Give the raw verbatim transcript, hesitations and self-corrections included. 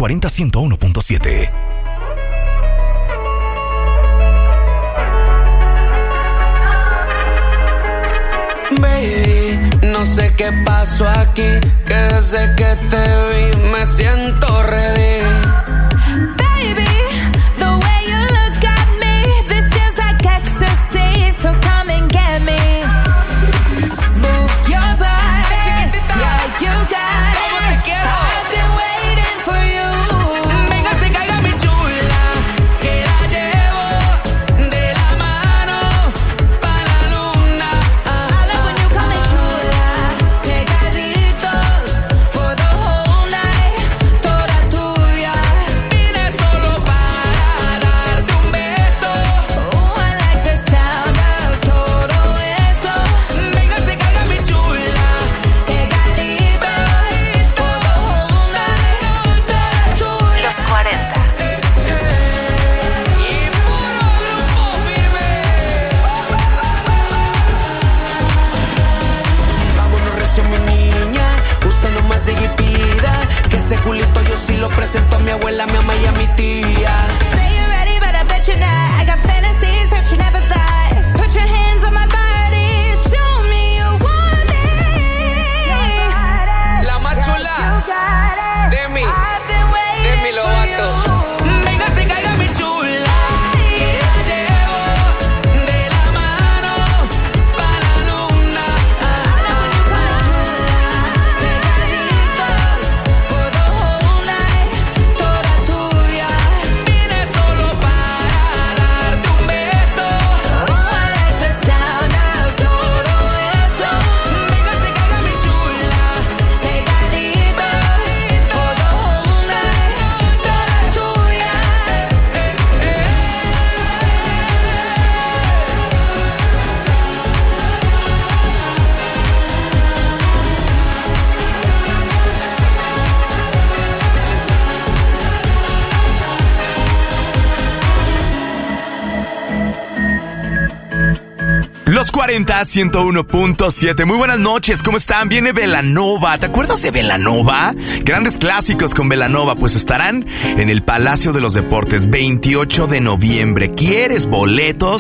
cuarenta, ciento uno punto siete. Baby, no sé qué pasó aquí, que desde que te vi me siento ready. Baby, the way you look at me, this feels like ecstasy, so come and get me. Move your body, yeah, you got it. I've been waiting for you. Venga, se caiga mi chula, que la llevo de la mano pa' la luna. I love when you call me chula, pegaditos for the whole night, toda tuya. Vine solo para darte un beso. Oh, I like the sound of todo eso. Venga, se caiga mi chula, Pegaditos for the whole night, toda tuya. Los cuarenta. y puro grupo firme. Vámonos recio, mi niña, usted nomás diga y pida, que ese culito yo sí lo presento a mi abuela, a mi mamá y a mi tía. Say you're ready, but I bet you're not. I got fantasies that you never thought. Put your hands on my body, show me you want it. La más chula, Demi, I've been waiting Demi Lovato. Venga, se caiga mi chula, que la llevo de la mano pa' la luna. Pegaditos for the whole night, toda tuya. Vine solo para darte un beso. Oh, I like the sound of todo eso. Venga, se caiga mi chula, Pegaditos for the whole night, toda tuya. Los cuarenta, ciento uno punto siete. Muy buenas noches, ¿cómo están? Viene Belanova. ¿Te acuerdas de Belanova? Grandes clásicos con Belanova, pues estarán en el Palacio de los Deportes, veintiocho de noviembre. ¿Quieres boletos?